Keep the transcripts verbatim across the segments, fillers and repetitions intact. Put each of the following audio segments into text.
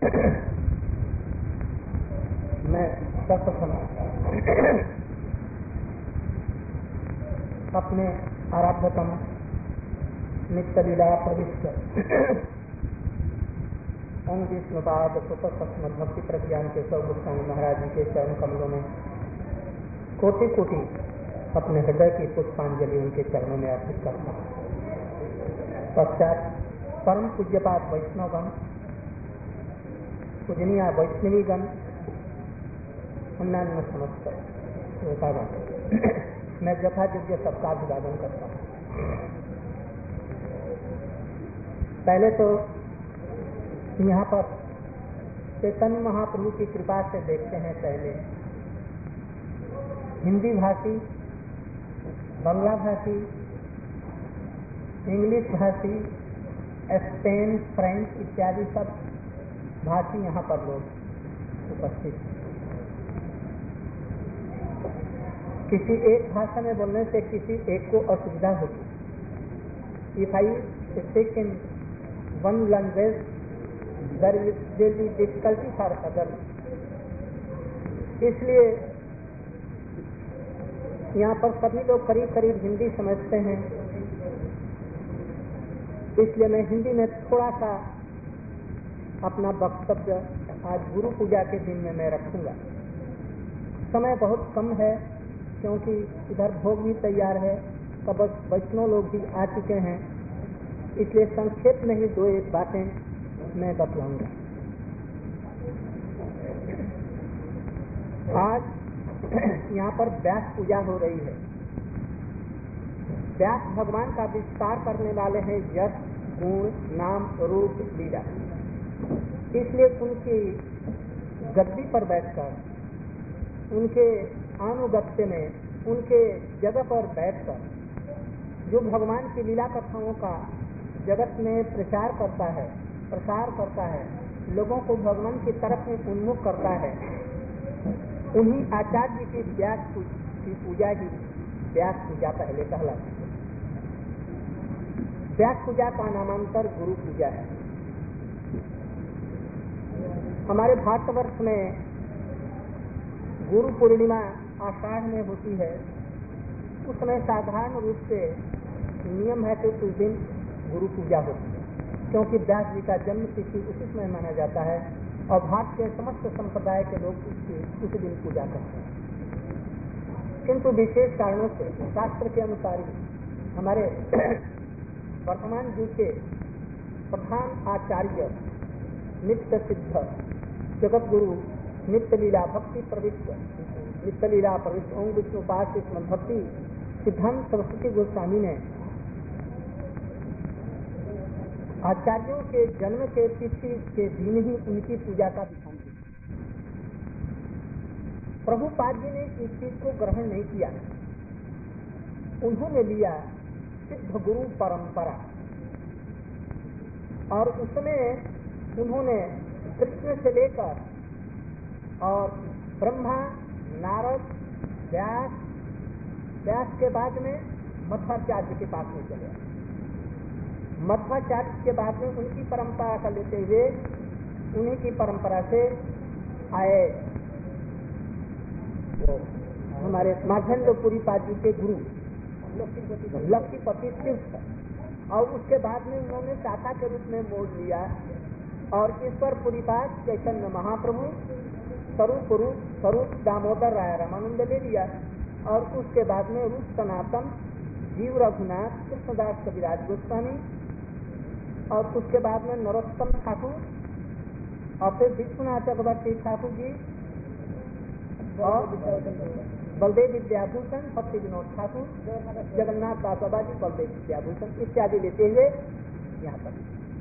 मैं सर्वप्रथम अपने आराध्यतम नित्य लीला प्रविष्ट ओम विष्णुपाद सुपर भक्ति प्रज्ञान के सौ गोस्वामी महाराज जी के चरण कमलों में कोटि कोटि अपने हृदय की पुष्पांजलि उनके चरणों में अर्पित करता हूँ। पश्चात परम पूज्यपाद वैष्णवगण, पूजनीय वैष्णवीगण, अन्यान्य समस्त श्रोतागण, मैं यथायोग्य सबका अभिवादन करता हूँ। पहले तो यहाँ पर चैतन्य महाप्रभु की कृपा से देखते हैं। पहले हिंदी भाषी, बांग्ला भाषी, इंग्लिश भाषी, स्पेन, फ्रेंच इत्यादि सब भाषी यहाँ पर लोग उपस्थित हैं। किसी एक भाषा में बोलने से किसी एक को असुविधा होगी। If I speak in one language there will be difficulty for other. इसलिए यहाँ पर सभी लोग करीब करीब हिंदी समझते हैं, इसलिए मैं हिंदी में थोड़ा सा अपना वक्तव्य आज गुरु पूजा के दिन में मैं रखूंगा। समय बहुत कम है क्योंकि इधर भोग भी तैयार है, तब वैष्णव लोग भी आ चुके हैं, इसलिए संक्षेप में ही दो एक बातें मैं बतलाऊंगा। आज यहाँ पर व्यास पूजा हो रही है। व्यास भगवान का विस्तार करने वाले हैं यश, गुण, नाम, रूप, लीला। इसलिए उनकी गद्दी पर बैठकर, उनके अनुगत्य में, उनके जगह पर बैठकर जो भगवान की लीला कथाओं का जगत में प्रचार करता है, प्रसार करता है, लोगों को भगवान की तरफ में उन्मुख करता है, उन्हीं आचार्य की व्यास की पूजा ही व्यास पूजा पहले कहलाती है। व्यास पूजा का नामांतर गुरु पूजा है। हमारे भारतवर्ष में गुरु पूर्णिमा आषाढ़ में होती है। उस समय साधारण रूप से नियम है कि उस दिन गुरु पूजा होती है, क्योंकि व्यास जी का जन्म तिथि उसी समय माना जाता है और भारत के समस्त संप्रदाय के लोग उसकी उसी दिन पूजा करते हैं। किंतु विशेष कारणों से शास्त्र के अनुसार हमारे वर्तमान युग के प्रधान आचार्य नित्य सिद्ध जगत गुरु नित्य लीला भक्ति प्रविष्ट नित्य लीला प्रविष्ट ओम विष्णुपाद भक्ति सिद्धांत सरस्वती गोस्वामी ने आचार्यों के जन्म के तिथि के दिन ही उनकी पूजा का विधान किया। प्रभुपाद जी ने इस चीज को ग्रहण नहीं किया। उन्होंने लिया सिद्ध गुरु परंपरा और उसमें उन्होंने कृष्ण से लेकर और ब्रह्मा, नारद, व्यास, व्यास के बाद में मध्वाचार्य के पास में चले। मध्वाचार्य के बाद में उनकी परंपरा का लेते हुए उन्हीं की परंपरा से आए वो हमारे माधवेंद्रपुरी पाद जी के गुरु लक्ष्मीपति तीर्थ, और उसके बाद में उन्होंने शाखा के रूप में मोड़ लिया और ईश्वर पुरीपाद चैतन्य महाप्रभु स्वरूप रूप स्वरूप दामोदर राय रामानंद ले लिया और उसके बाद में रूप सनातन जीव रघुनाथ कृष्णदास कविराज गोस्वामी और उसके बाद में नरोत्तम ठाकुर और फिर विश्वनाथ चक्रवर्ती ठाकुर जी और बलदेव विद्याभूषण, भक्ति विनोद ठाकुर, जगन्नाथ बाबा जी, बलदेव विद्याभूषण इत्यादि लेते हुए यहाँ पर।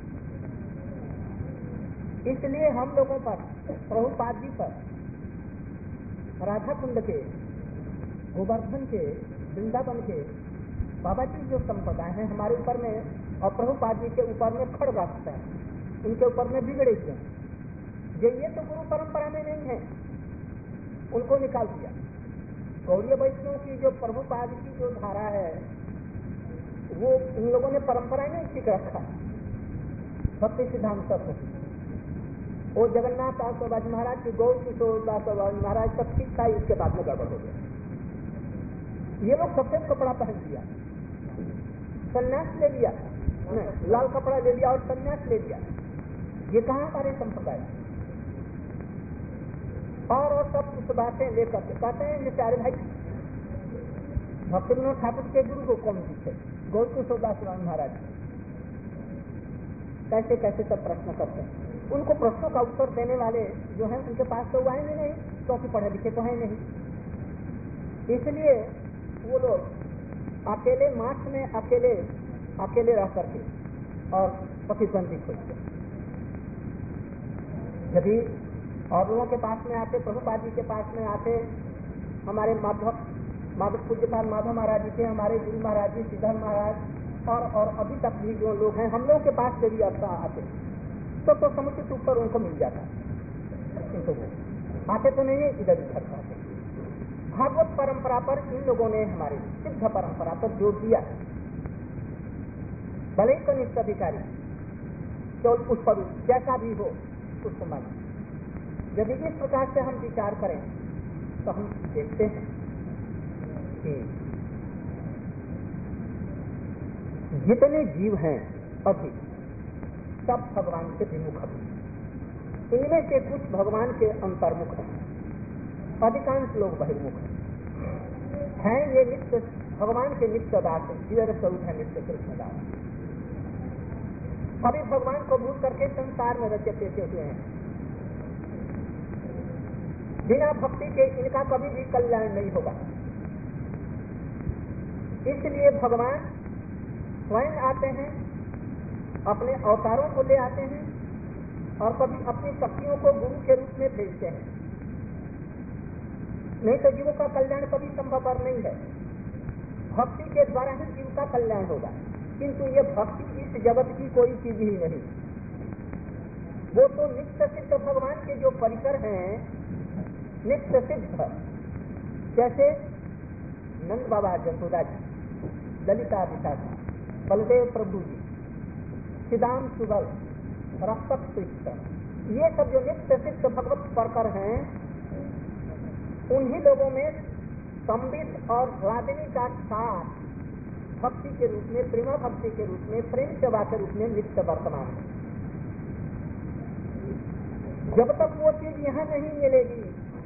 इसलिए हम लोगों पर प्रभुपाद जी पर राधा कुंड के, गोवर्धन के, वृंदावन के बाबा जी जो संप्रदाय है हमारे ऊपर में और प्रभुपाद जी के ऊपर में खड़ रखता है, उनके ऊपर में बिगड़े हुए हैं। ये ये तो गुरु परंपरा में नहीं है, उनको निकाल दिया। गौड़ीय वैष्णव की जो प्रभुपाद की जो धारा है वो इन लोगों ने परंपरा नहीं ठीक रखा। भक्ति सिद्धांत सब वो जगन्नाथ दास बाबाजी महाराज की गौर किशोर दास बाबाजी महाराज सब ठीक था, इसके बाद में गड़बड़ हो गया। ये लोग सफेद कपड़ा पहन लिया, सन्यास ले लिया, नहीं लाल कपड़ा ले लिया और सन्यास ले लिया। ये कहाँ हमारे संप्रदाय? और और सब कुछ बातें लेकर के कहते हैं कि प्यारे भाई भक्ति विनोद ठाकुर के गुरु को कौन दिखे? गौर किशोर दास महाराज कैसे कैसे सब प्रश्न करते हैं। उनको प्रश्नों का उत्तर देने वाले जो हैं उनके पास तो आएंगे नहीं, क्योंकि पढ़े लिखे तो है नहीं। इसलिए वो लोग अकेले मार्च में अकेले अकेले रह करके और प्रतिद्वंदी खोजते। यदि और लोगों के पास में आते, प्रभुपाद जी के पास में आते, हमारे माधव माधव पूज्यपाल माधव महाराज जी थे, हमारे गुरु महाराज जी सिद्धार्थ महाराज और और अभी तक भी जो लोग हैं हम लोगों के पास यदि आता आते तो तो समुचित ऊपर उनको मिल जाता, किंतु वो आते तो नहीं है, इधर उधर आते। भागवत परंपरा पर इन लोगों ने हमारे सिद्ध परंपरा पर जोर दिया। भले ही कनिष्ठ अधिकारी केवल उस पर जैसा भी हो उसको माने। यदि इस प्रकार से हम विचार करें तो हम देखते हैं कि जितने जीव हैं अभी सब भगवान के विमुख हैं। इनमें से कुछ भगवान के अंतर्मुख हैं, अधिकांश लोग बहिर्मुख हैं। हैं ये नित्य भगवान के नित्य दास हैं, जीवन स्वरूप है नित्य कृष्ण दास। अभी भगवान को भूल करके संसार में रचे पेटे हुए हैं। बिना भक्ति के इनका कभी भी कल्याण नहीं होगा। इसलिए भगवान स्वयं आते हैं, अपने अवतारों को ले आते हैं और कभी अपनी शक्तियों को गुरु के रूप में भेजते हैं। नहीं तो जीवों का कल्याण कभी संभवपर नहीं है। भक्ति के द्वारा ही जीव का कल्याण होगा, किंतु ये भक्ति इस जगत की कोई चीज ही नहीं। वो तो नित्य सिद्ध भगवान के जो परिकर हैं, नित्य सिद्ध, जैसे नंद बाबा जसोदा जी, ललिता विशाखा, बलदेव प्रभु जी, सिदाम सुबल, रक्षक कृष्ण, ये सब जो नित्य सिद्ध भगवत परकर हैं, उन्हीं लोगों में संबित और स्वादिनी का साथ भक्ति के रूप में, प्रेम भक्ति के रूप में, प्रेम सेवा के रूप में नित्य वर्तमान है। जब तक वो चीज यहाँ नहीं मिलेगी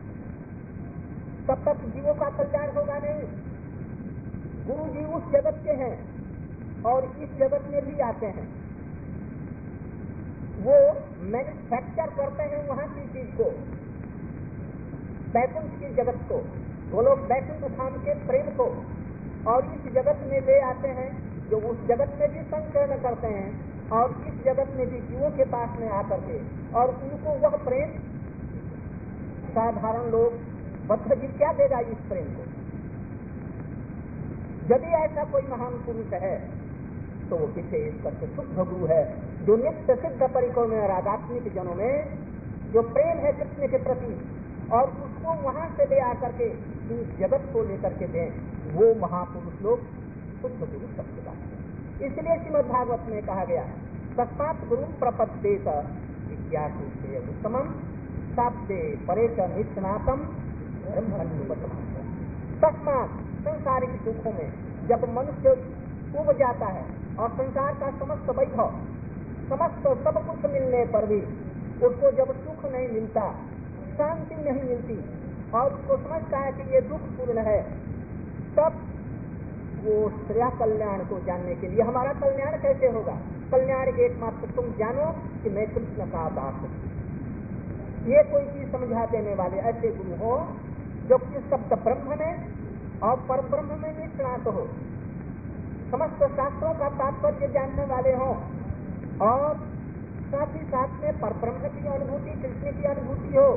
तब तक जीवों का कल्याण होगा नहीं। गुरु जी उस जगत के हैं और इस जगत में भी आते हैं। वो मैन्युफैक्चर करते हैं वहां की चीज को, बैकुंठ की जगत को, वो लोग बैकुंठ धाम के प्रेम को और इस जगत में ले आते हैं, जो उस जगत में भी संचरण करते हैं और इस जगत में भी जीवों के पास में आकर के, और उनको वह प्रेम साधारण लोग बद्ध जीव क्या देगा इस प्रेम को। यदि ऐसा कोई महान पुरुष है तो वो विशेष करके शुद्ध गुरु है, जो नित्य सिद्ध परिकर में राधात्मिक जनों में जो प्रेम है कृष्ण के प्रति और उसको वहां से ले आकर के इस जगत को लेकर के दें, वो महापुरुष लोग शुद्ध गुरु शब्द का। इसलिए श्रीमद् भागवत में कहा गया, तस्मात् गुरु प्रपद्येत जिज्ञासु से उत्तमम साप्ते परेश निष्णातम ब्रह्मण्युपतमम्। तस्मात् संसारिक दुखों में जब मनुष्य उब जाता है और संसार का समस्त वैभव, समस्त सब कुछ मिलने पर भी उसको जब सुख नहीं मिलता, शांति नहीं मिलती और उसको समझता है कि ये दुख पूर्ण है, तब वो श्रेय कल्याण को जानने के लिए, हमारा कल्याण कैसे होगा, कल्याण एकमात्र तुम जानो कि मैं कृष्ण का दास हूँ। ये कोई चीज समझा देने वाले ऐसे गुरु हो जो कि शब्द ब्रह्म में और पर ब्रह्म में निष्णात हो, समस्त शास्त्रों का तात्पर्य जानने वाले हो और साथ ही साथ में पर ब्रह्म की अनुभूति, कृष्ण की अनुभूति हो।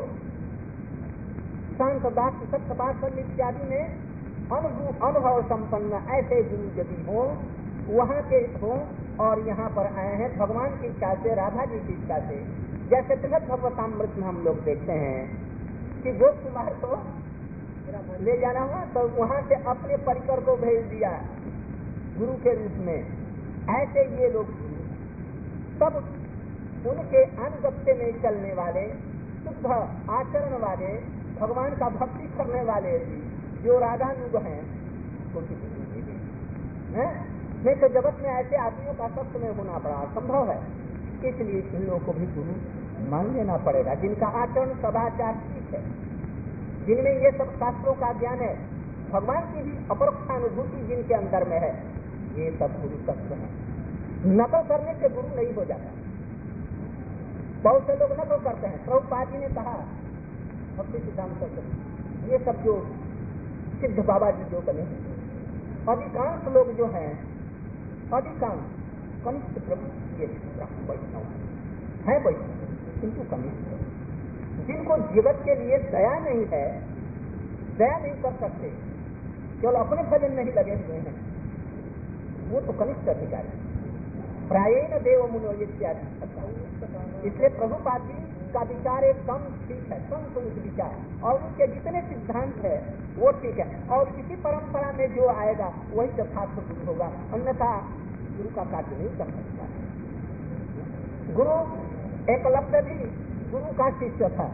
शांत दास सत्य भाषण इत्यादि में अनुभव अनुभव संपन्न ऐसे गुरु यदि हो, वहाँ के हो और यहाँ पर आए हैं भगवान की इच्छा से, राधा जी की इच्छा से। जैसे श्रीमद् भगवतामृत में हम लोग देखते हैं कि गोप कुमार को ले जाना हुआ तो वहाँ से अपने परिकर को भेज दिया गुरु के रूप में। ऐसे ये लोग सब उनके अनुगत्य में चलने वाले, शुद्ध आचरण वाले, भगवान का भक्ति करने वाले जो राधानुग हैं वो किसी को नहीं देंगे। नहीं तो जगत में ऐसे आदमियों का सत्य में होना बड़ा असंभव है। इसलिए इन लोगों को भी गुरु मान लेना पड़ेगा, जिनका आचरण सदाचार ठीक है, जिनमें ये सब शास्त्रों का ज्ञान है, भगवान की भी अपरोक्षानुभूति जिनके अंदर में है, ये सब गुरु तत्व है। नकल करने से गुरु नहीं हो जाता। बहुत से लोग नकल करते हैं। प्रभुपाद जी ने कहा भक्ति सिद्धांत करते, ये सब जो सिद्ध बाबा जी जो बने, अधिकांश लोग जो हैं, अधिकांश कनिष्ठ प्रभु ये वैष्णव है, वैष्णव किंतु कनिष्ठ, जिनको जगत के लिए दया नहीं है, दया नहीं कर सकते, केवल अपने भजन में ही लगे हुए हैं, वो तो कनिष्ठ अधिकारी प्रायेण देव मुनो इत्यादि। इसलिए प्रभुपाद जी का विचार एकदम ठीक है, संतुलित विचार, और उनके जितने सिद्धांत है वो ठीक है, और किसी परंपरा में जो आएगा वही यथार्थ गुरु होगा, अन्यथा गुरु का कार्य नहीं कर सकता। गुरु एकलव्य भी गुरु का शिष्य था।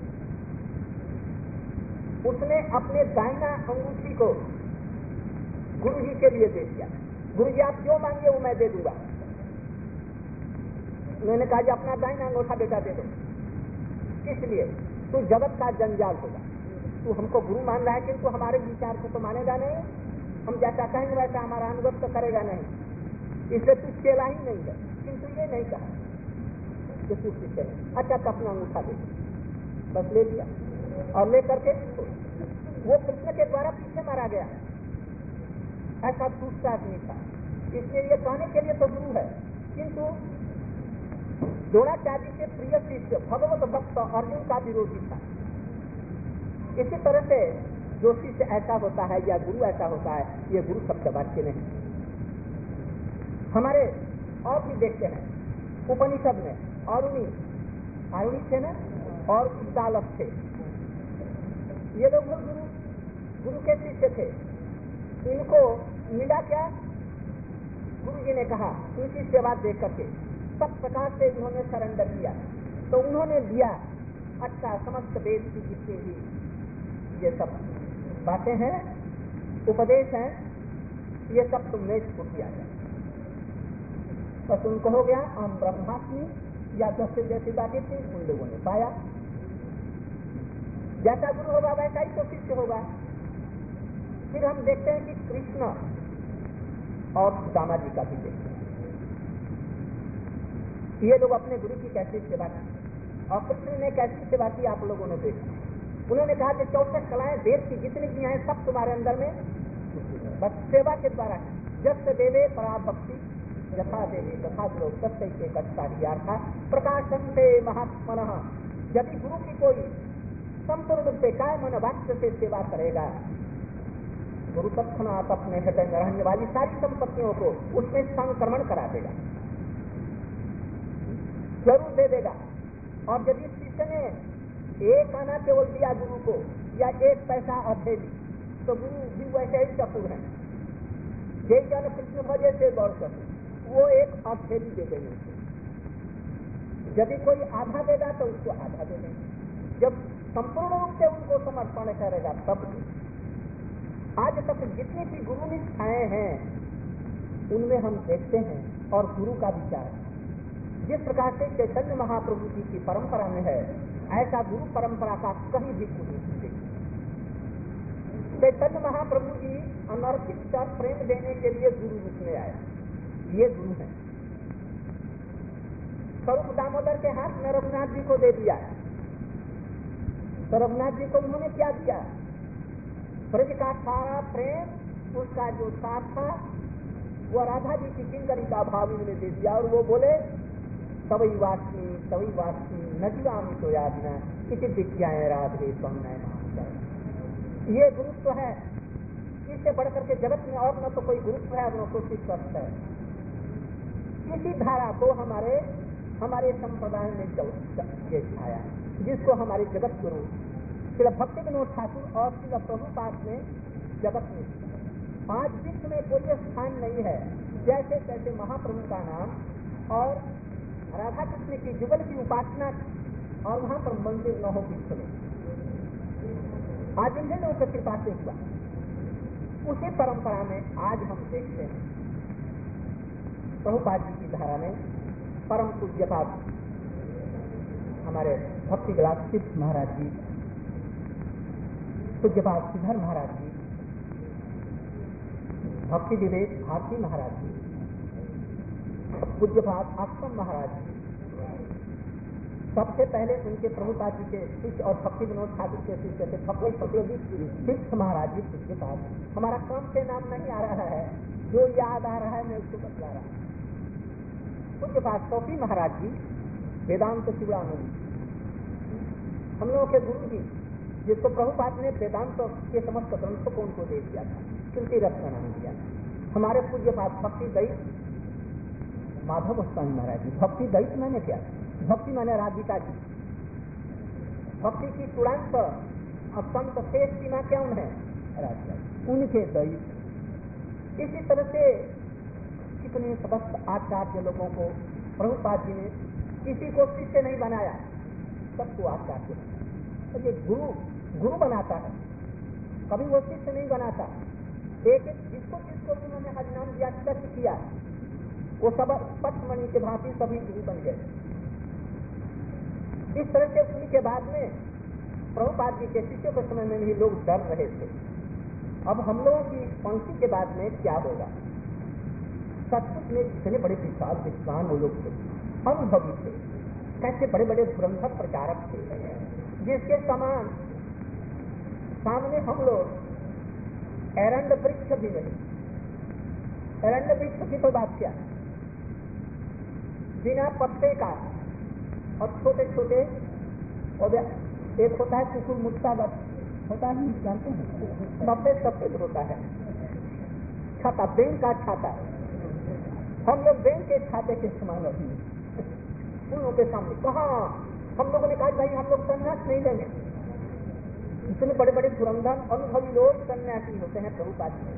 उसने अपने दाहिना अंगूठी को गुरु जी के लिए दे दिया। गुरु जी आप जो मांगे वो मैं दे दूंगा। उन्होंने कहा कि अपना दाहिना अंगूठा बेटा दे दो, इसलिए तू जगत का जंजाल होगा। तू हमको गुरु मान रहा है किंतु हमारे विचार को तो मानेगा नहीं, हम जैसा कहेंगे वैसा हमारा अनुगत तो करेगा नहीं, इसलिए तू चेला ही नहीं है। किंतु ये नहीं कहा कि तू शिष्य है। अच्छा तो अपना अंगूठा दे, बस ले दिया, और लेकर के वो कृष्ण के द्वारा पीछे मारा गया। ऐसा दूसरा आदमी था। इसलिए ये कहने के लिए तो गुरु है, किंतु द्रोणाचार्य के प्रिय शिष्य भगवत भक्त अर्जुन का विरोधी था। इसी तरह से जो शिष्य ऐसा होता है या गुरु ऐसा होता है, ये गुरु शब्द वाक्य नहीं। हमारे और भी देखते हैं उपनिषद में अरुणी अरुणी थे ना, और उद्दालक थे, ये लोग गुरु गुरु के शिष्य थे। इनको मिला क्या? गुरु जी ने कहा उनकी सेवा देख करके सब प्रकार से उन्होंने सरेंडर किया, तो उन्होंने दिया। अच्छा समस्त वेद की जितनी भी ये सब बातें हैं, उपदेश हैं, ये सब तुमने इसको किया है, बस उनको हो गया हम ब्रह्मास्मि या जैसे जैसी बातें थी उन लोगों ने पाया। जैसा गुरु होगा वैसा ही तो शिष्य होगा। फिर हम देखते हैं कि कृष्ण और सुदामा जी का भी देखते हैं, ये लोग अपने गुरु की कैसी सेवा की, और कृष्ण ने कैसी सेवा की आप लोगों ने देखा। उन्होंने कहा कि चौसठ कलाएं वेद की जितनी भी हैं सब तुम्हारे अंदर में, बस सेवा के द्वारा जब से देवे पराभक्ति यथा देवी तथा गुरु सत्य के कष्टार्था प्रकाशन से महात्मनः। यदि गुरु की कोई संपूर्ण रूप से काय मन वाक्य से सेवा करेगा, गुरु तत्क्षणात अपने हृदय में रहने वाली सारी संपत्तियों को उसमें संक्रमण करा देगा, जरूर दे देगा। और यदि शिष्य ने एक आना केवल दिया गुरु को या एक पैसा अधेली, तो गुरु भी वैसे ही चतुर है। जय जन कृष्ण भजे से गौर कर, वो एक अधेली दे देंगे। यदि कोई आधा देगा तो उसको आधा दे देंगे। जब संपूर्ण रूप से उनको समर्पण करेगा तब। आज तक जितनी भी गुरु निष्ठाएं हैं उनमें हम देखते हैं, और गुरु का विचार जिस प्रकार से चैतन्य महाप्रभु जी की परंपरा में है, ऐसा गुरु परंपरा का कहीं भी गुरु नहीं देखते। चैतन्य महाप्रभु जी अनर्थिक कर प्रेम देने के लिए गुरु रूप में आया, ये गुरु है। स्वरूप दामोदर के हाथ में रघुनाथ जी को दे दिया, तो रघुनाथ जी को उन्होंने क्या दिया? ब्रज का सारा प्रेम, उसका जो साथ था वो राधा जी की किंकरी का भाव इन्होंने दे दिया, और वो बोले तवई वास्मी तवई वास्मी नजीवामी तो याद न किसी विज्ञाएं राधे स्वर्ण। ये गुरुत्व है, इससे बढ़कर के जगत में और न तो कोई गुरुत्व है न तो शिष्यत्व है। इसी धारा को हमारे हमारे संप्रदाय में ये छाया है, जिसको हमारे जगत गुरु श्री भक्ति विनोद ठाकुर और श्री प्रभुपाद ने जगत में, आज विश्व में कोई स्थान नहीं है जैसे तैसे महाप्रभु का नाम और राधा कृष्ण की जुगल की उपासना और वहां पर मंदिर न हो विश्व में, आज इन लोगों की कृपा से हुआ। उसी परंपरा में आज हम देखते हैं प्रभुपाद जी की धारा में परम पूज्यपाद हमारे भक्ति विलास तीर्थ महाराज जी, पूज्यपाद श्रीधर महाराज जी, भक्ति विवेक भारती महाराज जी, पूज्यपाद आश्रम महाराज जी, सबसे पहले उनके प्रभुपाद जी के शिष्य और भक्ति विनोद ठाकुर के शिष्य थे भक्ति प्रतियोगी तीर्थ महाराज जी पूज्यपाद। हमारा काम से नाम नहीं आ रहा है, जो याद आ रहा है मैं उसको बतला रहा हूँ। पूज्यपाद सोफी महाराज जी वेदांत शिवानंद, हम लोगों के गुरु जी, जिसको प्रभुपाद ने वेदांत के समस्त ग्रंथों को उनको दे दिया था, कृति रत्न नाम दिया। हमारे पूज्यपाद भक्ति दैत माधव गोस्वामी महाराज जी, भक्ति दैत मैंने क्या, भक्ति माने राधिका जी, भक्ति की चूड़ांत और संत शेष सीमा क्या उन्हें राधिका, उनके दैत। इसी तरह से कितने समस्त आचार्य लोगों को प्रभुपाद जी ने किसी को शिष्य नहीं बनाया, सबको आचार्य बनाया। तो ये गुरु गुरु बनाता है, कभी वो शिष्य नहीं बनाता। एक एक जिसको जिसको उन्होंने हरिनाम दिया किया, वो सब पटमणि के भांति सभी गुरु बन गए। इस तरह से उन्हीं के बाद में प्रभुपाद जी के शिष्यों के समय में भी लोग डर रहे थे। अब हम लोगों की पंक्ति के बाद में क्या होगा? सचमुच में इतने बड़े विशाल विद्वान वो लोग थे, अनुभवी थे, कैसे बड़े बड़े धुरंधर प्रचारक थे, जिसके समान सामने हम लोग एरंड वृक्ष भी नहीं। एरंड वृक्ष की तो बात क्या, बिना पत्ते का और छोटे छोटे, और एक होता है कुकुर मुत्ता होता है, जानते हैं, सफेद सफेद होता है छाता, बैंक का छाता। हम लोग बैंक के छाते के समान अभी उन लोगों के सामने कहा, हम लोगों ने कहा भाई हम लोग संन्यास नहीं लेंगे। इतने बड़े बड़े धुरंधर अनुभवी लोग सन्यासी होते हैं प्रभुपाद जी,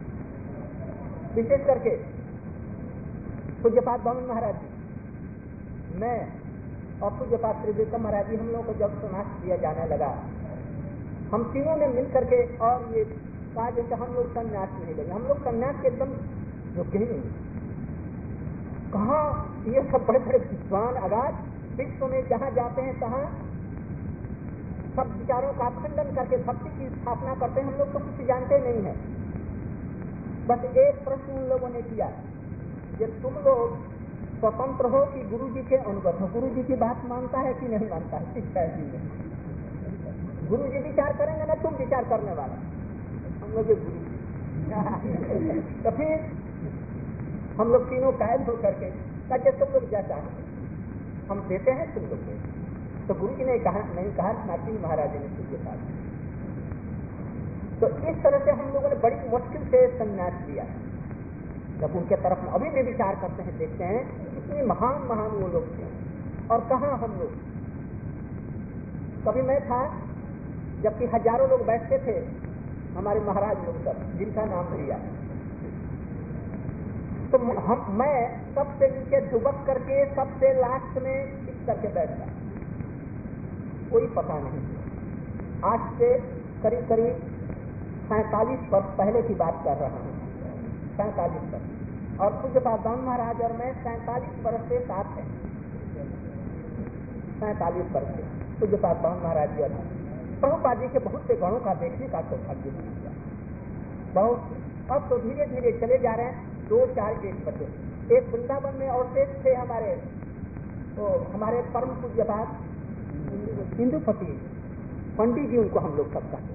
विशेष करके पूज्यपाद बामन महाराज जी, मैं और पूज्यपाद श्री विक्रम महाराज जी, हम लोगों को जब संन्यास दिया जाने लगा, हम तीनों ने मिल करके और ये कहा जैसे हम लोग संन्यास नहीं लेंगे, हम लोग संन्यास के एकदम योग्य ही नहीं। कहा ये सब बड़े बड़े विद्वान अगाध विश्व में जहाँ जाते हैं तहाँ सब विचारों का खंडन करके भक्ति की स्थापना करते हैं, हम लोग तो कुछ जानते नहीं है। बस एक प्रश्न उन लोगों ने किया कि तुम लोग स्वतंत्र हो कि गुरु जी के अनुगत हो? गुरु जी की बात मानता है कि नहीं मानता है? शिक्षा जी में गुरु जी विचार करेंगे ना, तुम विचार करने वाला, हम लोग गुरु। तो फिर हम लोग तीनों कायल हो करके कहते तुम लोग जैसा हम देते हैं तुम लोग। तो गुरु जी ने कहा नहीं कहा, नाथी महाराज ने तुझे कहा। तो इस तरह से हम लोगों ने बड़ी मुश्किल से संन्यास लिया। जब उनके तरफ अभी भी विचार करते हैं, देखते हैं कितने महान महान वो लोग थे और कहाँ हम लोग। कभी मैं था जबकि हजारों लोग बैठते थे, हमारे महाराज लोग सब जिनका नाम लिया, तो हम मैं सबसे नीचे दुबक करके सबसे लास्ट में टिक करके बैठता, कोई पता नहीं। आज से करीब करीब सैतालीस वर्ष पहले की बात कर रहा हूँ, सैतालीस वर्ष। और पूज्यपाद बामन महाराज और मैं सैतालीस वर्ष से साथ हैं, सैतालीस वर्ष से पूज्यपाद बामन महाराज जी और प्रभुपाद जी के बहुत से गणों का देखने का सौभाग्य मिला बहुत। अब तो धीरे धीरे चले जा रहे हैं, दो चार एक बचे। एक वृंदावन में और शेष थे हमारे, तो हमारे परम पूज्यपाद हिंदूपति पंडित जी, उनको हम लोग सब कहते,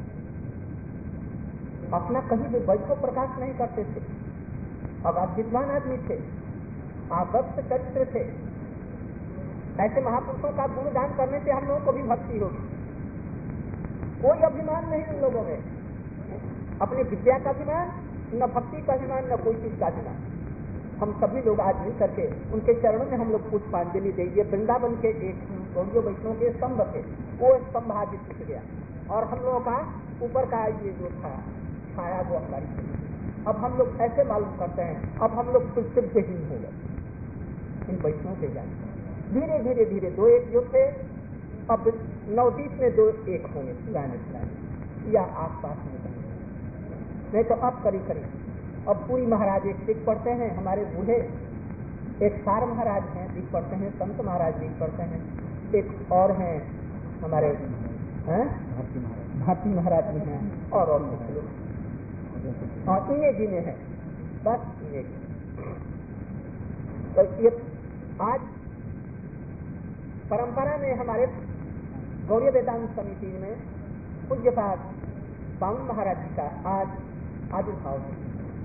अपना कहीं भी वैभव प्रकाश नहीं करते थे, अब आप विद्वान आदमी थे, आदर्श चरित्र थे। ऐसे महापुरुषों का गुणगान करने से हम लोगों को भी भक्ति होगी। कोई अभिमान नहीं उन लोगों में, अपनी विद्या का अभिमान न, भक्ति का अभिमान न, कोई चीज का अभिमान। हम सभी लोग आज मिल करके उनके चरणों में हम लोग पुष्पांजलि देंगे। वृंदावन के एक गौड़ियों वैष्णव के स्तंभ थे, वो स्तंभ आज टूट गया और हम लोगों का ऊपर का ये जो था छाया वो हमारी। अब हम लोग ऐसे मालूम करते हैं, अब हम लोग सिद्धहीन हो गए इन वैष्णव के जाने। धीरे धीरे धीरे दो एक जो थे अब नवदीप में दो एक होंगे पुराने पुराने या आस पास में नहीं तो अब करीब करीब अब पूरी महाराज एक दिख पड़ते हैं हमारे बूढ़े, एक सार महाराज हैं दिख पड़ते हैं, संत महाराज दिख पड़ते हैं, एक और हैं हमारे हैं भारती महाराज भी हैं और और लोग और इन्हें गिने हैं बस इन्हें तो ये आज परंपरा में हमारे गौड़ीय वेदांत समिति में पूज्यपाद बामन महाराज जी का आज आविर्भाव है।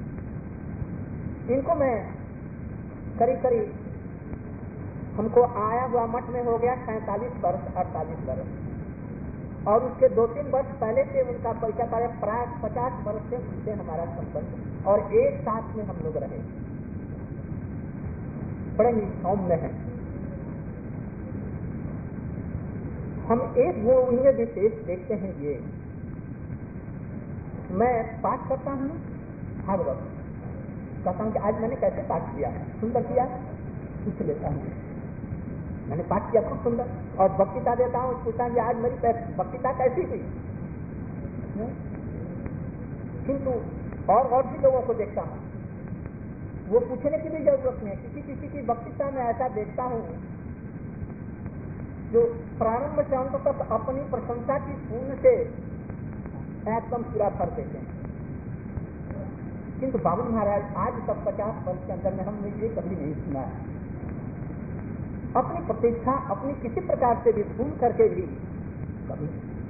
इनको मैं करीब करीब हमको आया हुआ मठ में हो गया सैंतालीस वर्ष अड़तालीस वर्ष और उसके दो तीन वर्ष पहले से उनका परिचय पाया, प्राय पचास वर्ष से उनसे हमारा संपर्क और एक साथ में हम लोग रहे, बड़े ही सौम्य हैं। हम एक गुण उन्हें विशेष देखते हैं, ये मैं पाठ करता हूँ भागवत, कहता हूँ कि आज मैंने कैसे पाठ किया, सुंदर किया, पूछ लेता हूँ मैंने पाठ किया खूब सुंदर, और वक्तृता देता हूँ, पूछता हूँ आज मेरी वक्तृता कैसी हुई। किंतु और और भी लोगों को देखता हूँ, वो पूछने की भी जरूरत नहीं है, किसी किसी की वक्तृता में ऐसा देखता हूँ जो प्रारंभ से अंत तक अपनी प्रशंसा की पूर्ण से एकदम पूरा कर देते हैं। किंतु बाबू महाराज आज तक पचास वर्ष के अंदर में हमने ये कभी नहीं सुना है। अपनी प्रतिष्ठा अपनी किसी प्रकार से भी भूल करके भी कभी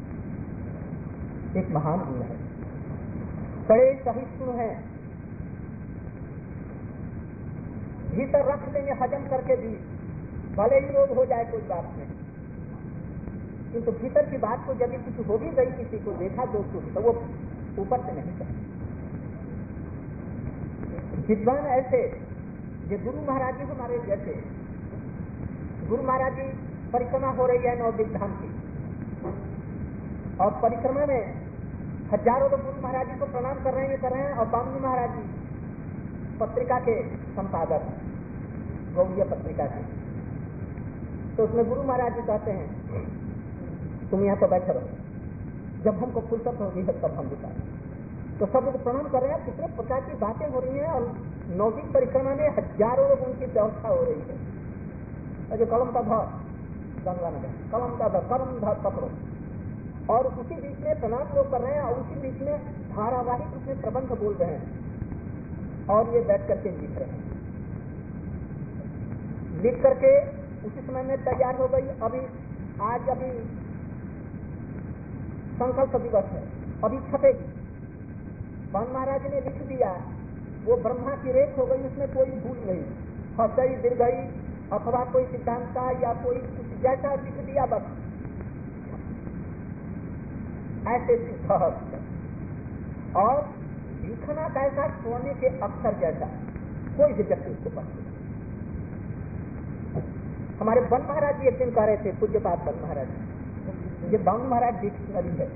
एक महान गुण है, बड़े सहिष्णु है, भीतर रख लेंगे हजम करके भी, भले ही रोग हो जाए कोई बात नहीं, किंतु भीतर की बात को यदि कुछ हो भी गई, किसी को देखा दोस्तों तो वो ऊपर से नहीं करते। विद्वान ऐसे ये गुरु महाराज जी हमारे जैसे, गुरु महाराज जी परिक्रमा हो रही है नवदीप धाम की, और परिक्रमा में हजारों लोग गुरु महाराज जी को प्रणाम कर रहे हैं कर रहे हैं और बामनी महाराज जी पत्रिका के संपादक, गौड़ीय पत्रिका के, तो उसमें गुरु महाराज जी कहते हैं तुम यहाँ पर बैठे रहो, जब हमको फुर्सत होगी तब हम दिखाएं। तो सब लोग प्रणाम कर रहे हैं, कितने प्रकार की बातें हो रही हैं, और नवदीप परिक्रमा में हजारों लोग उनकी व्यवस्था हो रही है। और जो कलम का धर गंगा नगर, कलम का धर कलम धर पकड़ो, और उसी बीच में प्रणाम लोग कर रहे हैं, और उसी बीच में धारावाहिक उसमें प्रबंध बोल रहे हैं, और ये बैठ करके लिख रहे हैं। लिख करके उसी समय में तैयार हो गई। अभी आज अभी संकल्प दिवस है, अभी छपेगी। बामन महाराज ने लिख दिया, वो ब्रह्मा की रेख हो गई, उसमें कोई भूल नहीं, हंसई दिल गई अथवा कोई सिद्धांत का या कोई कुछ जैसा लिख दिया बस ऐसे सहज। और लिखना कैसा, सोने के अक्षर जैसा, कोई भी व्यक्ति उसको पढ़ सकता। हमारे बन महाराज जी एक दिन कह रहे थे, पूज्यपाद बन महाराज, ये बामन महाराज डिक्शनरी है,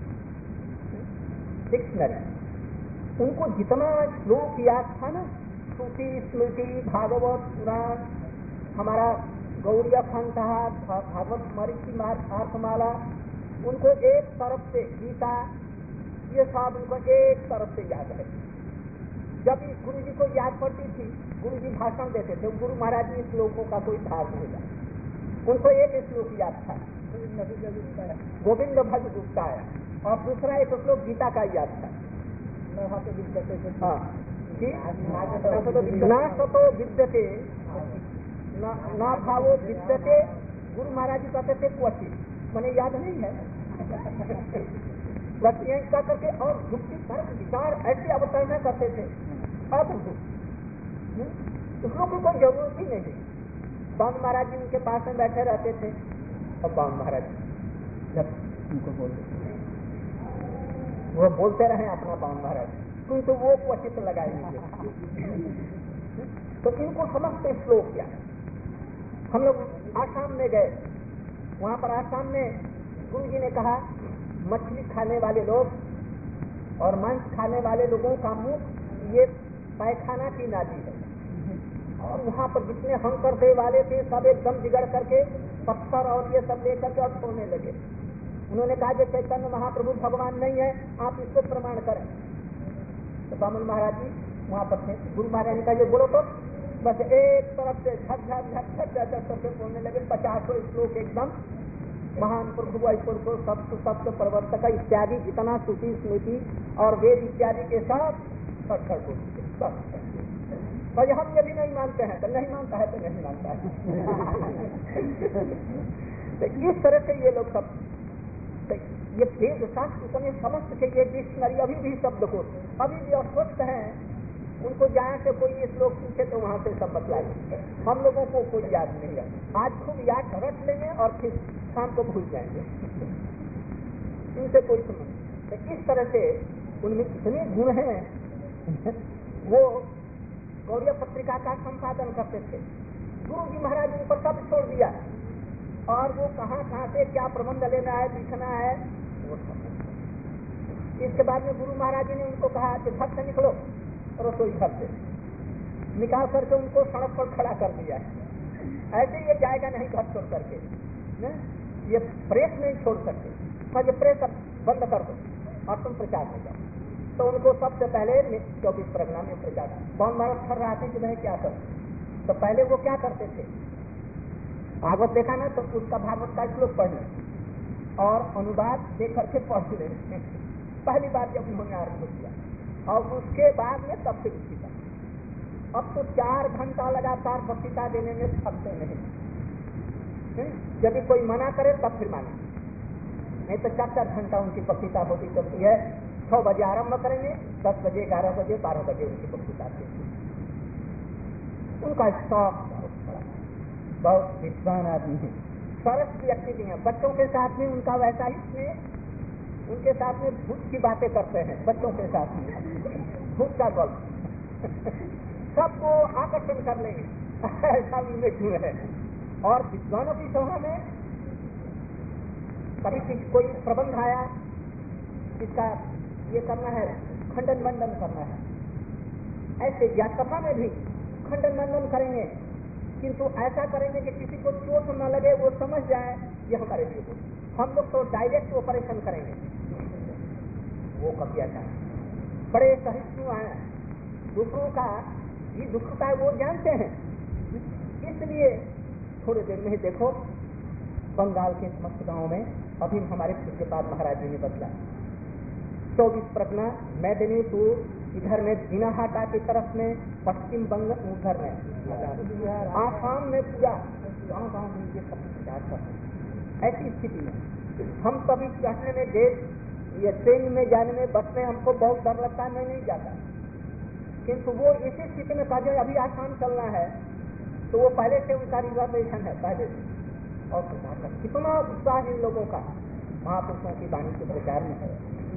डिक्शनरी। उनको जितना श्लोक याद था ना, श्रुति स्मृति भागवत पुराण, हमारा गौड़ीय खंडा, भागवत स्मृति अर्थमाला, उनको एक तरफ से गीता, ये सब उनको एक तरफ से याद है। जब इस गुरु जी को याद पड़ती थी, गुरु जी भाषण देते थे, गुरु महाराज जी श्लोकों का कोई भाग नहीं था, उनको एक श्लोक याद था, गोविंद भज गुप्ताय, और दूसरा एक श्लोक गीता का याद था। हाँ, ना सतो विद्यते ना भावो विद्यते, गुरु महाराज जी कहते थे क्वचित, मैंने याद नहीं है बस ये कह करके, और युक्ति तर्क विचार ऐसे अवतरणा करते थे। अब उस लोग को कोई जरूरत ही नहीं। बामन महाराज जी उनके पास में बैठे रहते थे, और बामन महाराज जब उनको बोलते वो बोलते रहे अपना बामन महाराज, तो वो क्वचित लगाएंगे। तो इनको समझते श्लोक क्या। हम लोग आसाम में गए, वहां पर आसाम में गुरु जी ने कहा, मछली खाने वाले लोग और मांस खाने वाले लोगों का मुख ये पैखाना की नाली है, और वहाँ पर जितने हंकर दे वाले थे सब एकदम बिगड़ करके पत्थर और ये सब लेकर के और छोड़ने लगे। उन्होंने कहा कि चैतन्य महाप्रभु भगवान नहीं है, आप इसको प्रमाण करें। तो बामन महाराज जी वहाँ पर थे। गुरु महाराज ने कहा ये बोलो तो, बस एक तरफ से झक झक झक झक झक करके बोलने लगे। पचासों श्लोक एकदम महान प्रभु ऐश्वर को सत्य सत्य प्रवर्तक इत्यादि जितना श्रुति स्मृति और वेद इत्यादि के साथ पत्थर को सब। और हम ये भी नहीं मानते हैं, तो नहीं मानता है तो नहीं मानता है। तो इस तरह से ये लोग सब तो ये वेद शास्त्र इतने समस्त के ये डिक्शनरी अभी भी शब्द को अभी भी अस्वस्थ हैं। उनको जहाँ से कोई ये श्लोक पूछे तो वहाँ से सब बतलाए। हम लोगों को कोई याद नहीं है। आज खूब याद रट लेंगे और फिर शाम को भूल जाएंगे। इनसे कोई संबंध। तो इस तरह से उनमें इतने गुण हैं। वो गौड़िया पत्रिका का संपादन करते थे। गुरु जी महाराज उन पर सब छोड़ दिया और वो कहाँ कहाँ से क्या प्रबंध लेना है लिखना है वो सब। इसके बाद में गुरु महाराज ने उनको कहा कि घर से निकलो, रसोई घर से निकाल करके उनको सड़क पर खड़ा कर दिया। ऐसे ये जाएगा नहीं घर छोड़ करके, न? ये प्रेस नहीं छोड़ सकते, पर ये प्रेस बंद कर दो और तुम प्रचार में जाओ। तो उनको सबसे पहले चौबीस परगना में प्रचार कौन महाराज कर रहा था कि मैं क्या करूं। तो पहले वो क्या करते थे, भागवत देखा ना तो उसका भागवत का श्लोक पढ़ लें और अनुवाद देख करके पढ़ लें। पहली बार जब उन्होंने आरंभ किया और उसके बाद में तब फिर सीखा। अब तो चार घंटा लगातार बक्तृता देने में थकते नहीं। यदि कोई मना करे तब फिर माने, नहीं तो चार चार घंटा उनकी बक्तृता होती चलती है। छह बजे आरंभ करेंगे, दस बजे ग्यारह बजे बारह बजे उनकी बक्तृता देती। उनका शौक बहुत बड़ा, बहुत विद्वान आदमी है, सरस व्यक्ति भी है। बच्चों के साथ में उनका वैसा ही स्नेह, उनके साथ में भूत की बातें करते हैं। बच्चों के साथ में भूत का गल्प सबको आकर्षण कर लेंगे, ऐसा उनमें गुण है। और विद्वानों की सभा में कभी किसी कोई प्रबंध आया, इसका ये करना है, खंडन मंडन करना है, ऐसे या सभा में भी खंडन मंडन करेंगे, किंतु ऐसा करेंगे कि किसी को चोट न लगे, वो समझ जाए ये हमारे लिए हो। हम लोग तो डायरेक्ट ऑपरेशन करेंगे, वो कभी ऐसा बड़े सहिष्णु हैं, दूसरों का ये दुख का वो जानते हैं। इसलिए थोड़ी देर में ही देखो बंगाल के समस्त गांव में अभी हमारे पूज्यपाद महाराज जी ने बदला चौबीस परगना मेदिनीपुर, इधर में दिनाहाटा की तरफ में, पश्चिम बंग उधर में, आसाम में पूरा गांव गांव में ये सब प्रचार करते। ऐसी स्थिति में हम कभी चढ़ने में देश या ट्रेन में जाने में बस में हमको बहुत डर लगता है, मैं नहीं जाता। किंतु वो इसी स्थिति में कहा अभी आसाम चलना है तो वो पहले से उनका रिजर्वेशन है पहले से। और प्रचार कर कितना उत्साह इन लोगों का महापुरुषों की वाणी के प्रचार में है।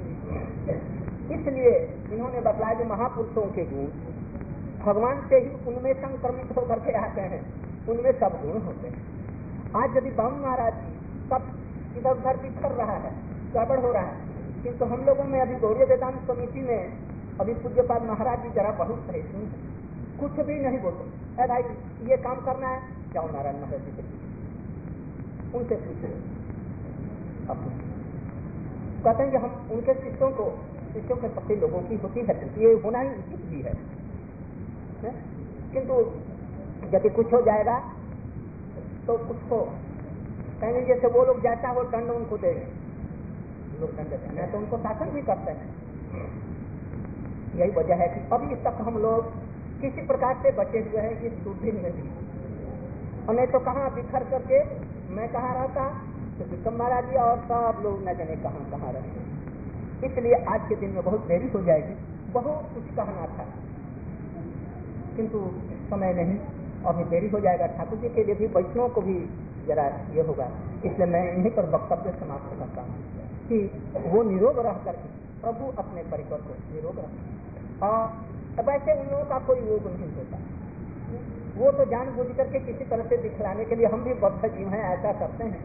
इसलिए इन्होंने बतलाया कि महापुरुषों के गुण भगवान से ही उनमें संक्रमित होकर के आते हैं, उनमें सब गुण होते हैं। आज यदि बामन महाराज जी सब इधर उधर बिखर रहा है, गड़बड़ हो रहा है, किंतु हम लोगों में अभी गौड़ीय वेदांत समिति में अभी पूज्यपाद महाराज जी जरा बहुत सहिष्णु है, कुछ भी नहीं बोलते। अरे भाई ये काम करना है, जाओ नारायण महाराज जी से उनसे पूछे। अब कहते हैं कि हम उनके शिष्यों को शिष्यों के प्रति लोगों की होती है, ये होना ही उचित भी है, है? किंतु यदि कुछ हो जाएगा तो कुछ को कहेंगे जैसे वो लोग जैसा वो दंड उनको देंगे, लोग दंड देते हैं तो उनको शासन भी करते हैं। यही वजह है कि अभी तक हम लोग किसी प्रकार से बचे हुए हैं इस दुर्दिन में भी, और नहीं तो कहाँ बिखर करके मैं कहाँ रहता तो विक्रम महाराज जी और सब लोग न जाने कहाँ कहाँ रहते। इसलिए आज के दिन में बहुत देरी हो जाएगी, बहुत कुछ कहना था किंतु समय नहीं, अभी देरी हो जाएगा। ठाकुर जी के लिए भी वैष्णव को भी जरा ये होगा, इसलिए मैं इन्हीं पर वक्तव्य समाप्त करता हूँ कि वो निरोग रह करके प्रभु अपने परिकर को निरोग रखें। और वैसे उन लोगों का कोई योग नहीं होता, वो तो जान बूझ करके किसी तरह से दिखलाने के लिए हम भी बद्ध जीव हैं ऐसा करते हैं।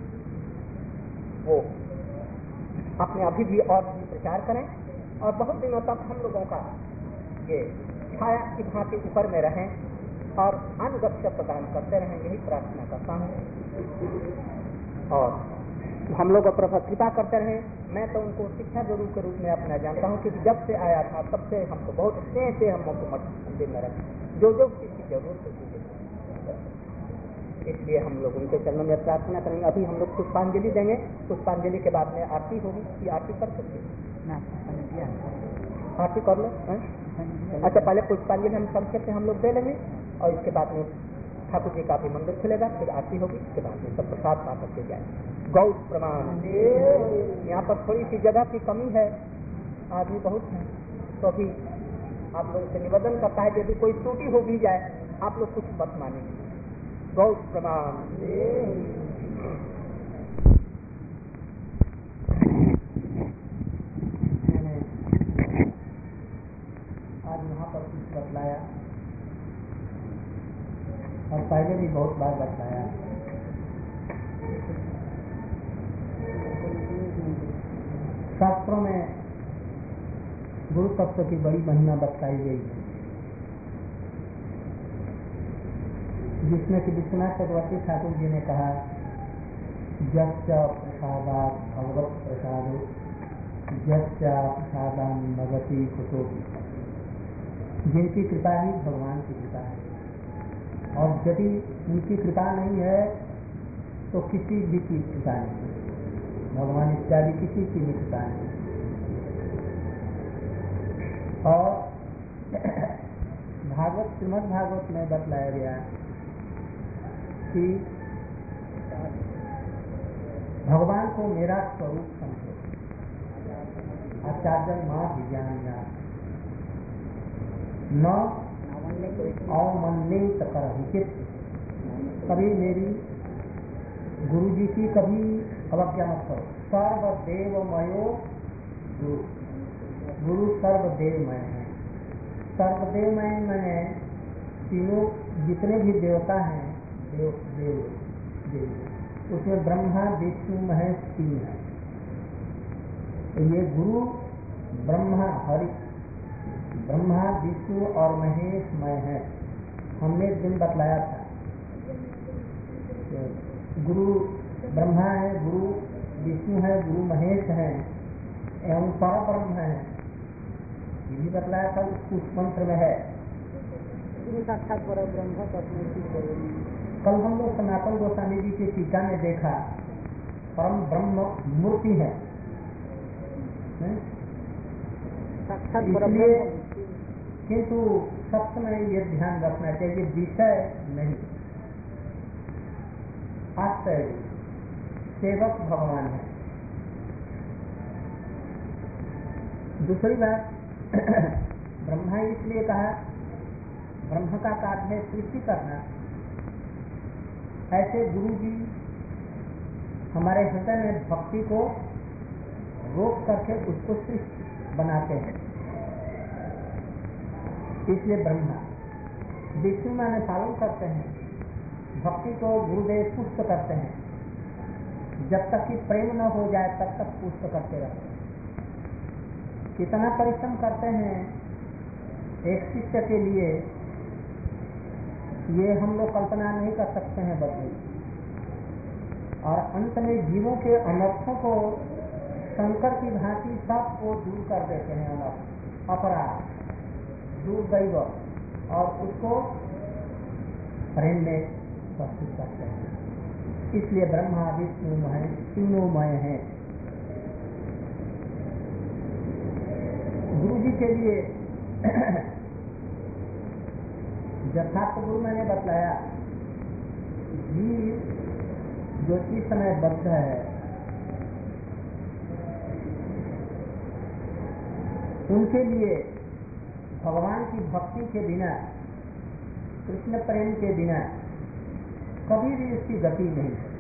वो अपने अभी भी और भी प्रचार करें और बहुत दिनों तक हम लोगों का ये छाया की भांति ऊपर में रहें और अनुगत्य प्रदान करते रहेंगे, यही प्रार्थना करता हूँ। और हम लोग पर कृपा करते रहे। मैं तो उनको शिक्षा गुरु के रूप में अपना जानता हूँ कि जब से आया था तब से हमको बहुत स्नेह से हमको मंदिर में रखे, जो जो चीज की जरूरत होती है। इसलिए हम लोग उनके चरणों में प्रार्थना करेंगे। अभी हम लोग पुष्पांजलि देंगे, पुष्पांजलि के बाद में आरती होगी। कि आरती कर सकते हैं? आरती कर लो। अच्छा, पहले पुष्पांजलि हम संक्षेप से हम लोग दे लेंगे और इसके बाद में ठाकुर जी का भी मंदिर खुलेगा, फिर आरती होगी, इसके बाद में सब प्रसाद पा करके जाए। गौ प्रमाण। यहाँ पर थोड़ी सी जगह की कमी है, आदमी बहुत है, तो अभी आप लोगों से निवेदन करता है यदि कोई त्रुटि हो भी जाए आप लोग कुछ मत मानेंगे। गौ प्रमाण। आज यहाँ पर कुछ बतलाया और पहले भी बहुत बार बतलाया। शास्त्रों में गुरु तत्व की बड़ी महिमा बताई गई है, जिसमें कि विश्वनाथ चक्रवर्ती ठाकुर जी ने कहा, यस्य प्रसादात् भगवत प्रसादो यस्य प्रसादान् भगवती कुतोपि। जिनकी कृपा ही भगवान की कृपा है, और यदि उनकी कृपा नहीं है तो किसी भी की कृपा नहीं है, भगवान इत्यादि किसी की भी कृपा नहीं। और भागवत, श्रीमद् भागवत में बतलाया गया कि भगवान को मेरा स्वरूप समझो, आचार्य माँ विज्ञानिया न अवमन्यित करहित। कभी मेरी गुरु जी की कभी अवज्ञा मत करो। सर्वदेवमयो गुरु, गुरु सर्वदेवमय है। सर्वदेवमय मैंने तीनों जितने भी देवता हैं, देव देव देव उसमें ब्रह्मा विष्णु महेश तीन है। तो ये गुरु ब्रह्मा हरि ब्रह्मा विष्णु और महेश मय है। हमने एक दिन बतलाया था, गुरु ब्रह्मा है, गुरु विष्णु है, गुरु महेश है एवं पर ब्रह्म है। ये भी बतलाया था, उस मंत्र में है गुरु साक्षात पर ब्रह्म तस्मै। कल हम लोग सनातन गोस्वामी जी के टीका में देखा परम ब्रह्म मूर्ति है, इसलिए किंतु सब समय ये ध्यान रखना चाहिए विषय नहीं, आश्रय सेवक भगवान है। दूसरी बात, ब्रह्मा इसलिए कहा, ब्रह्म का कार्य है सृष्टि करना। ऐसे गुरु जी हमारे हृदय में भक्ति को रोक करके उसको सृष्टि बनाते हैं, इसलिए ब्रह्मा। विष्णु माने पालन करते हैं, भक्ति को गुरुदेव पुष्ट करते हैं, जब तक कि प्रेम न हो जाए तब तक पुष्ट करते रहते हैं। कितना परिश्रम करते हैं एक शिष्य के लिए, ये हम लोग कल्पना नहीं कर सकते हैं बदले। और अंत में जीवों के अनर्थों को शंकर की भांति सबको दूर कर देते हैं, अनर्थ अपराध दुर्दैव, और उसको प्रेम में प्रस्तुत करते हैं। इसलिए ब्रह्मा विष्णु महेश तीनों मय हैं। गुरु जी के लिए यथार्थ गुरु मैंने बतलाया, जीव जो इस समय बद्ध है उनके लिए भगवान की भक्ति के बिना, कृष्ण प्रेम के बिना कभी भी उसकी गति नहीं है।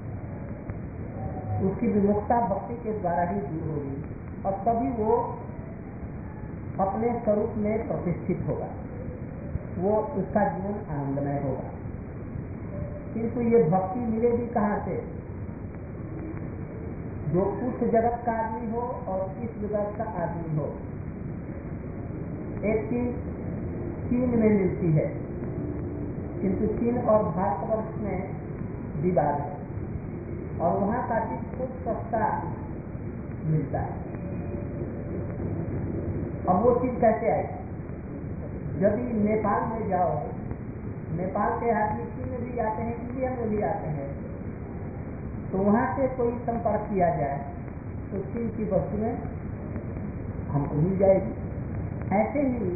उसकी विमुखता भक्ति के द्वारा ही दूर होगी और तभी वो अपने स्वरूप में प्रतिष्ठित होगा, वो उसका जीवन आनंदमय होगा। किंतु ये भक्ति मिलेगी कहाँ से? जो उस जगत का आदमी हो और इस जगत का आदमी हो, एक चीज चीन में मिलती है, किंतु चीन और भारतवर्ष में विवाद है और वहाँ का चीज खूब सस्ता मिलता है। अब वो चीज कैसे आई? यदि नेपाल में जाओ, नेपाल के आदमी चीन में भी आते हैं, इंडिया में भी आते हैं, तो वहाँ से कोई संपर्क किया जाए तो चीन की वस्तुएं हमको मिल जाएगी। ऐसे ही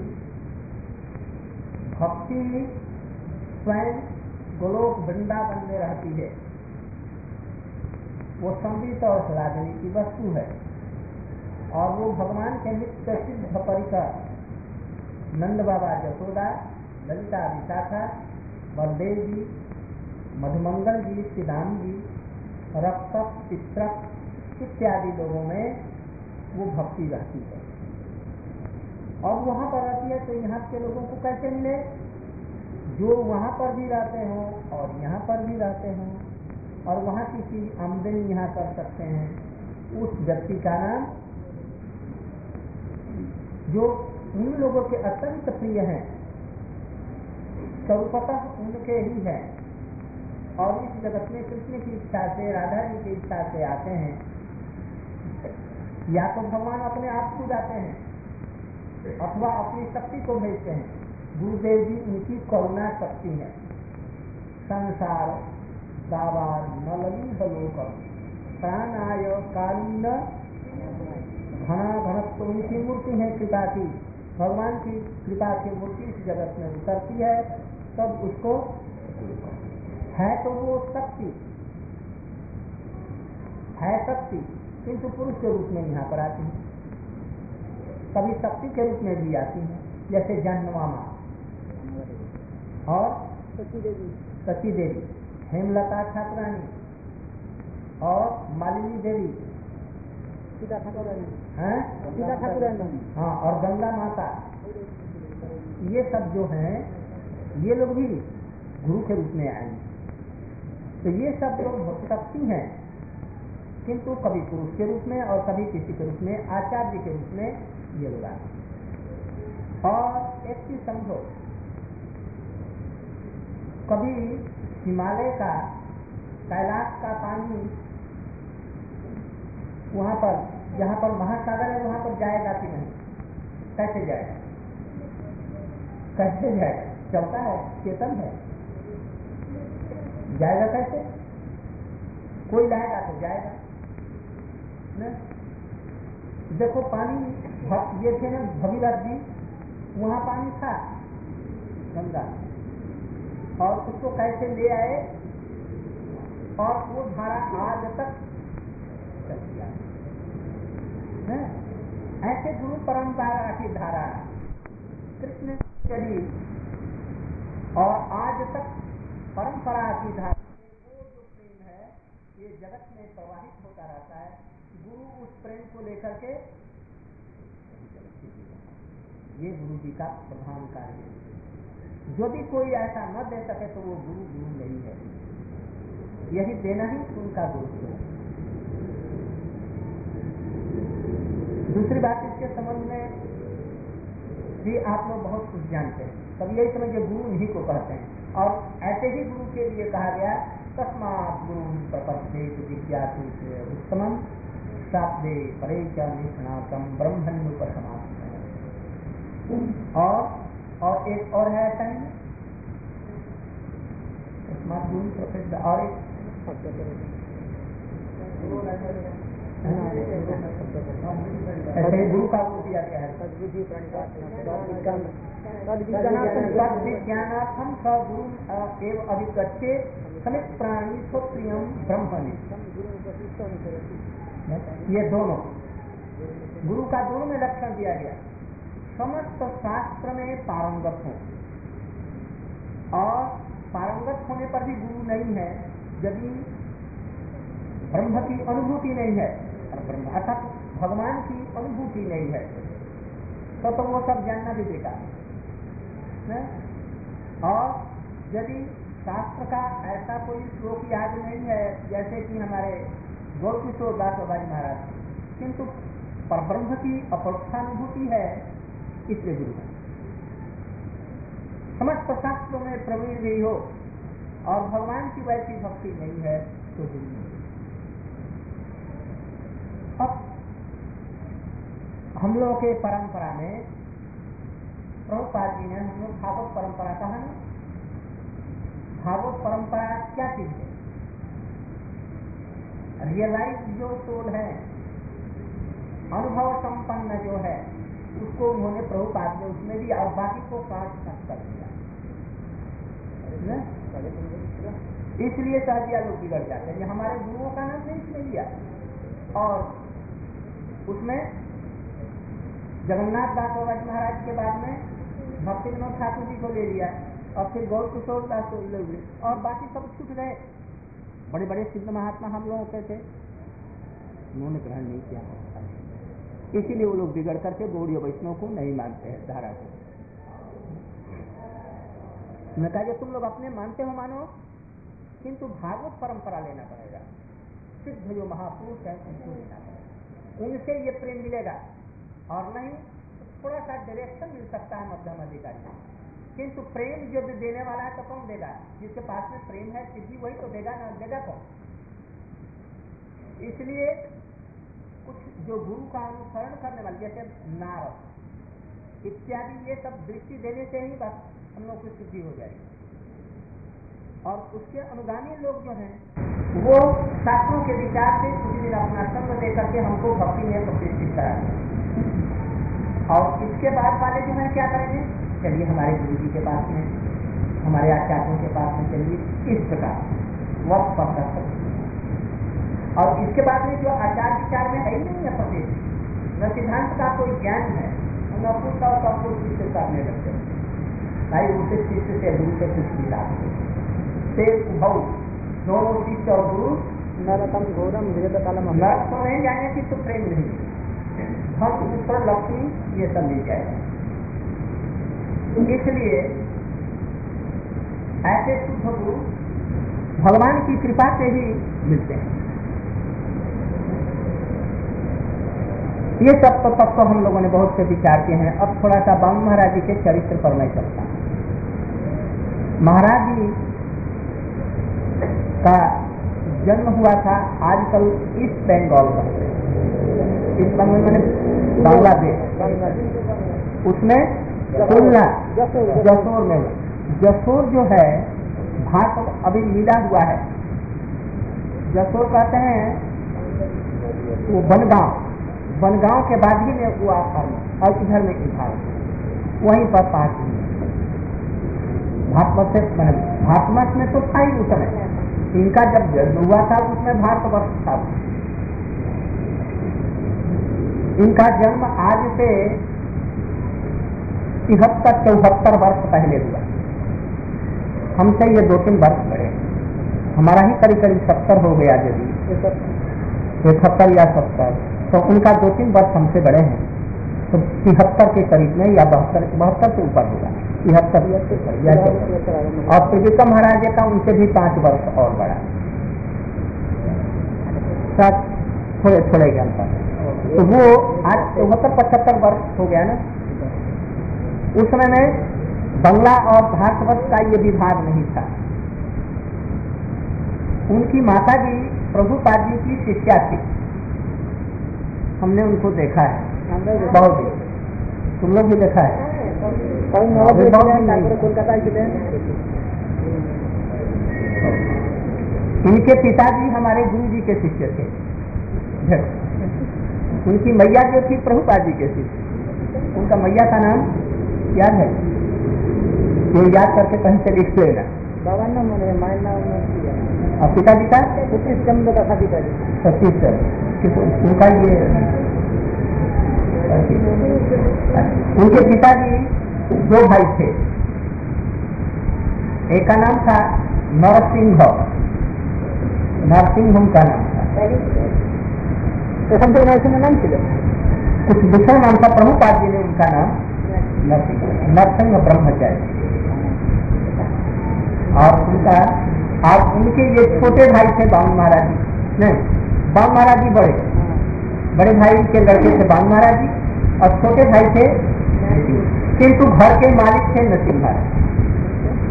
भक्ति स्वयं गोलोक वृंदावन में रहती है, वो संगीत और राजनी की वस्तु है और वो भगवान के नित्य सिद्ध परिकर नंद बाबा, यशोदा, ललिता विशाखा, बलदेव जी, मधुमंगल जी, श्रीराम जी, रक्षक, चित्रक इत्यादि लोगों में वो भक्ति रहती है और वहाँ पर रहती है। तो यहाँ के लोगों को कैसे मिले? जो वहाँ पर भी रहते हों और यहाँ पर भी रहते हों और वहाँ की चीज आमदनी यहाँ कर सकते हैं, उस व्यक्ति का नाम, जो उन लोगों के अत्यंत प्रिय हैं, स्वरूपतः उनके ही हैं और इस जगत में कृष्ण की इच्छा से, राधा जी की इच्छा से आते हैं, या तो भगवान अपने आप खुद आते हैं अथवा अपनी शक्ति को भेजते हैं। गुरुदेव जी उनकी करुणा शक्ति है। संसार दावार न लगी लोक प्राणाय कालीन घना घनत्व उनकी मूर्ति है कृपा की। भगवान की कृपा की मूर्ति इस जगत में उतरती है, तब उसको है तो वो शक्ति है, शक्ति किंतु पुरुष के रूप में यहाँ पर आती है, कभी शक्ति के रूप में भी आती है, जैसे जन्नवामा और सची देवी, सची देवी, हेमलता ठाकुरानी और मालिनी देवी, सीता ठाकुरानी, हैं सीता ठाकुरानी, हाँ, और गंगा माता, ये सब जो हैं ये लोग भी गुरु के रूप में आएंगे। तो ये सब लोग शक्ति हैं, किंतु कभी पुरुष के रूप में और कभी किसी के रूप में, आचार्य के रूप में ये लोग आते हैं। और एक चीज समझो, कभी हिमालय का, कैलाश का पानी वहाँ पर, जहाँ पर महासागर है, वहाँ पर जाएगा कि नहीं? कैसे जाएगा? कैसे जाएगा? चलता है, चेतन है, जाएगा कैसे? कोई लाएगा तो जाएगा न? देखो पानी ये थे ना भगीरथ जी, वहाँ पानी था गंगा, और उसको कैसे ले आए और वो धारा आज तक चलती है। ऐसे गुरु परंपरा की धारा कृष्ण चली और आज तक परंपरा की धारा, वो जो प्रेम है ये जगत में प्रवाहित होता रहता है। गुरु उस प्रेम को लेकर के, ये गुरु जी का प्रधान कार्य है। यदि कोई ऐसा न दे सके तो वो गुरु गुरु नहीं है, यही देना ही उनका गुरु है। दूसरी बात, इसके संबंध में भी आप लोग बहुत कुछ जानते हैं, तब यही समझिए गुरु इन्हीं को कहते हैं। और ऐसे ही गुरु के लिए कहा गया तस्मात् गुरु प्रपद्ये जिज्ञासु से उत्तमम शास्त्रे परे च निष्णातम ब्रह्मण्योपसमाप्त। और और एक और है ऐसा ही, तस्मात् गुरु प्रपद्ये, और एक ऐसे गुरु का वो दिया गया है विज्ञानार्थम स गुरु एवं अभिगच्छे समित प्राणी स्वप्रियम ब्रह्मणि। ये दोनों गुरु का दोनों में लक्षण दिया गया। समस्त शास्त्र में पारंगत हो, और पारंगत होने पर भी गुरु नहीं है यदि ब्रह्म की अनुभूति नहीं है, ब्रह्म अर्थात भगवान की अनुभूति नहीं है, तो तो वो सब जानना भी बेकार है। और यदि शास्त्र का ऐसा कोई श्लोक याद नहीं है, जैसे कि हमारे गौरकिशोर दास बाबाजी महाराज, किंतु परब्रह्म की अपरोक्षानुभूति है, इसलिए गुरु है। समस्त शास्त्रों में प्रवीण भी हो और भगवान की वैसी भक्ति नहीं है तो भी नहीं। अब हम लोगों के परंपरा में प्रभुपाद जी ने हम लोग भागवत परंपरा कहा ना, भागवत परंपरा क्या चीज है? रियलाइज जो सोल है, अनुभव संपन्न जो है, उसको उन्होंने प्रभुपाद ने उसमें भी और बाकी को काट काट कर दिया। इसलिए साजिया लोग बिगड़ जाते हैं। हमारे गुरुओं का नाम नहीं इसमें लिया और उसमें जगन्नाथ दास बाबा महाराज के बाद में भक्ति विनोद ठाकुर जी को ले लिया और फिर गौर किशोर दास को ले लिए और बाकी सब छूट गए। बड़े बड़े सिद्ध महात्मा हम लोगों के थे, उन्होंने ग्रहण नहीं किया, इसीलिए वो लोग बिगड़ करके गौड़ीय वैष्णव को नहीं मानते हैं, धारा को। मैं कहा तुम लोग अपने मानते हो मानो, किंतु भागवत परंपरा लेना पड़ेगा। सिद्ध जो महापुरुष है उनको लेना पड़ेगा, उनसे ये प्रेम मिलेगा और नहीं थोड़ा सा डायरेक्शन मिल सकता है मध्यम अधिकारी। किंतु प्रेम जो भी देने वाला है तो कौन देगा? जिसके पास में प्रेम है सिद्धि वही तो देगा ना, देगा कौन? इसलिए कुछ जो गुरु का अनुसरण करने वाले जैसे नारद इत्यादि ये सब दृष्टि देने से ही बस हम लोग की सिद्धि हो जाएगी। और उसके अनुगामी लोग जो हैं वो शास्त्रों के विचार से कुछ दिन अपना संग देकर के हमको भक्ति में प्रतिष्ठित कराएंगे। और इसके बाद वाले जो है क्या करेंगे? चलिए हमारे गुरु जी के पास में, हमारे आचार्यों के पास में चलिए, इस प्रकार वक्त पर कर सकते। और इसके बाद में जो आचार विचार में है ही नहीं है प्रतिष्ठित, न सिद्धांत का कोई ज्ञान है, न कुछ और सब कुछ शिष्य करने लगते हैं। भाई उसे शिष्य से गुरु से कुछ भी लाभ से उभव दोनों शिष्य और गुरु नरकम घोरम वेद कलम नरक तो नहीं जाने की तो प्रेम नहीं, धन पुत्र लक्ष्मी ये सब मिल जाएगा। इसलिए ऐसे शुद्ध गुरु भगवान की कृपा से ही मिलते हैं। ये सब तो तब तो हम लोगों ने बहुत से विचार किए हैं। अब थोड़ा सा बामन महाराज जी के चरित्र पर मैं चलता हूँ। महाराज जी का जन्म हुआ था आजकल ईस्ट बंगाल का, ईस्ट बंगाल मैंने बांग्लादेश, उसमें खुलना जसोर में। जसोर जो है भारत अभी मिला हुआ है। जसोर कहते हैं वो बनगांव, बनगांव के बाद ही में हुआ और इधर में इधर वहीं पर पास भारत से भारत में तो था ही उस समय। इनका जब जन्म हुआ था उसमें भारतवर्ष था। इनका जन्म आज से तिहत्तर चौहत्तर वर्ष पहले हुआ। हमसे ये दो तीन वर्ष बड़े, हमारा ही करीब करीब सत्तर हो गया, यदि इकहत्तर या सत्तर, तो उनका दो तीन वर्ष हमसे बड़े हैं, तो तिहत्तर के करीब में या बहत्तर बहत्तर से ऊपर होगा, तिहत्तर या चौहत्तर। और त्रिविक्रम महाराज का उनसे भी पांच वर्ष और बड़ा, सब थोड़े थोड़े ज्ञान पर। तो वो आज चौहत्तर पचहत्तर वर्ष हो गया ना। उस समय में बंगला और भारतवर्ष का ये विभाग नहीं था। उनकी माता जी प्रभुपाद जी की शिष्या थी, हमने उनको देखा है बहुत ही, तुम लोग भी देखा है कोलकाता जिले। इनके पिताजी हमारे गुरु जी के शिष्य थे, उनकी मैया जो थी प्रभुपाद जी के शिष्य, उनका मैया का नाम याद है? ये याद करके कहीं से लिख लेना। बाबा नाम और पिताजी का सतीश चंद्र का पिताजी सतीश चंद्र, उनका ये उनके पिताजी दो भाई थे। एक का नाम था नरसिंह, नरसिंह उनका नाम था, नाम कुछ दूसरा नाम था। प्रभुपाद जी ने उनका नाम नरसिंह नरसिंह ब्रह्मचारी, और उनका और उनके ये छोटे भाई थे बामन महाराज जी, नहीं बामन महाराज जी बड़े बड़े भाई के लड़के थे बामन महाराज जी, और छोटे भाई थे, किंतु घर के मालिक थे नरसिंह महाराज।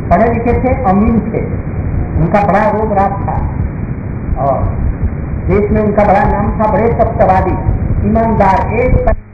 पढ़े लिखे थे, अमीर थे, उनका बड़ा रोब राब था और देश में उनका बड़ा नाम था, बड़े सत्यवादी, ईमानदार, एक